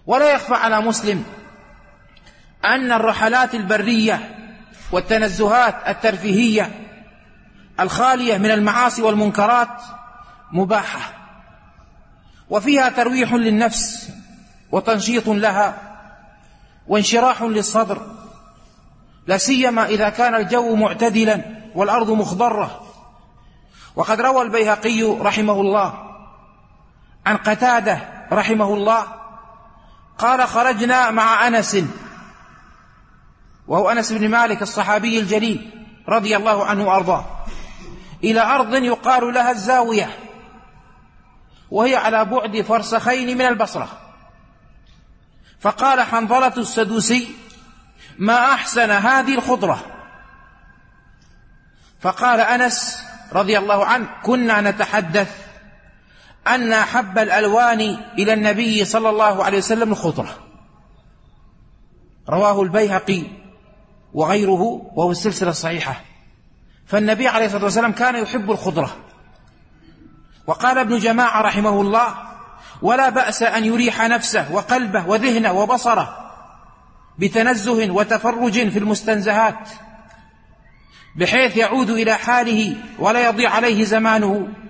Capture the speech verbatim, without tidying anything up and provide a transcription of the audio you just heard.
ولا يخفى على مسلم أن الرحلات البرية والتنزهات الترفيهية الخالية من المعاصي والمنكرات مباحة، وفيها ترويح للنفس وتنشيط لها وانشراح للصدر، لا سيما إذا كان الجو معتدلا والأرض مخضرة. وقد روى البيهقي رحمه الله عن قتادة رحمه الله قال: خرجنا مع أنس، وهو أنس بن مالك الصحابي الجليل رضي الله عنه وأرضاه، إلى أرض يقال لها الزاوية، وهي على بعد فرسخين من البصرة. فقال حنظلة السدوسي: ما أحسن هذه الخضرة. فقال أنس رضي الله عنه: كنا نتحدث أن أحب الألوان إلى النبي صلى الله عليه وسلم الخضرة. رواه البيهقي وغيره وهو السلسلة الصحيحة. فالنبي عليه الصلاة والسلام كان يحب الخضرة. وقال ابن جماعة رحمه الله: ولا بأس أن يريح نفسه وقلبه وذهنه وبصره بتنزه وتفرج في المستنزهات، بحيث يعود إلى حاله ولا يضيع عليه زمانه